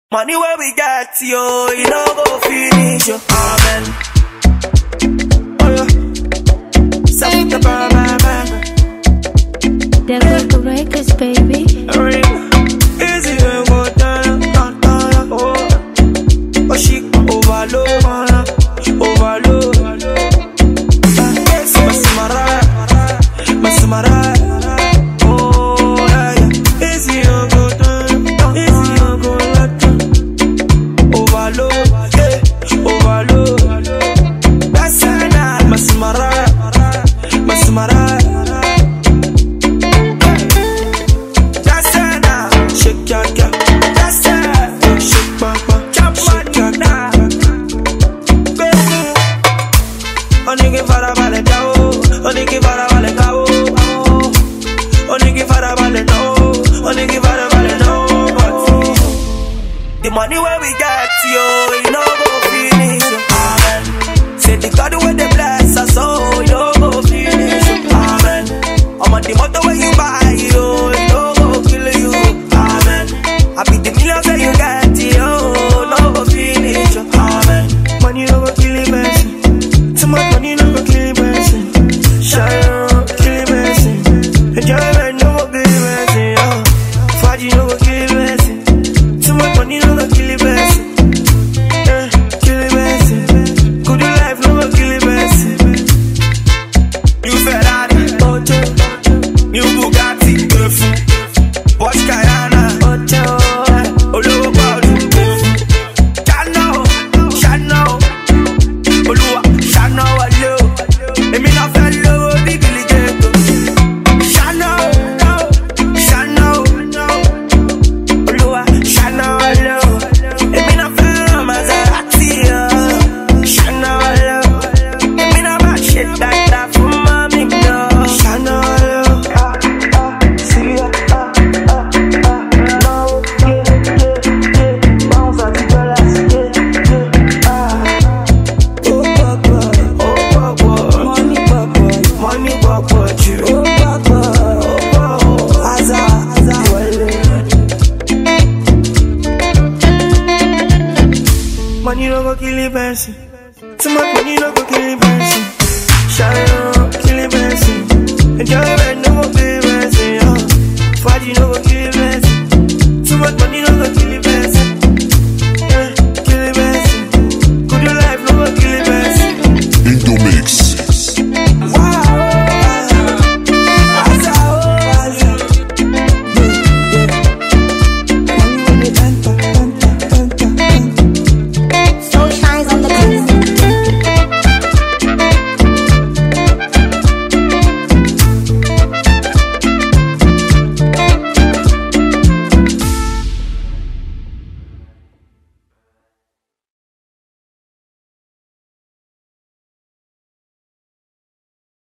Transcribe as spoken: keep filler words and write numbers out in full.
Money where we get, yo, you know go finish, yo. Amen. Oh, yeah. Set the bar, man, man. Devil Records, baby. Easy when go down, down, down, oh. Oh, she overload, man, overload. Yes, Masimara, Masimara. Oh, yeah, yeah. Easy when go down, easy when go down. Overload, yeah, overload. That's it, Masimara, Masimara. The money where we get, yo, you know go finish, amen. Say the God where they bless us, oh, you know go finish, amen. I'm on the motor where you buy, yo, you know go kill you, amen. I be the millions that you get, yo, no go finish, amen. Money no go kill the person, too much money no go kill the person. Shine, kill the person, enjoyment no go kill the person, yo. Faji no go kill the person. Too much money no go kill the person, eh, kill the person. Good life no go kill the person. New Ferrari, Auto, new Bugatti, Porsche Cayenne, Auto, Olowo Paulu, Chanel, Chanel, Oluwa, Chanel, Alo, Emi na fẹ́ lówó bí Billy Ghetto. Chanel, Chanel, Oluwa, Chanel, Alo, Emi na fẹ́ Maserati, Chanel, Alo, Emi na bá ṣe dáadáa fún mami mi, Chanel, Alo. Syria, ah, ah, ah, no, yeah, yeah, yeah, bounce at the dollars, yeah, yeah, ah. Oh, papa, oh, papa, money, papa, money, papa, you. Oh, papa, oh, papa, Aza, Aza, wale. Money no go kill the person. Too much money no go kill the person. Shine on, kill the person. Enjoyment no go kill the person, yo. Faji no go kill the person. Too much money no go kill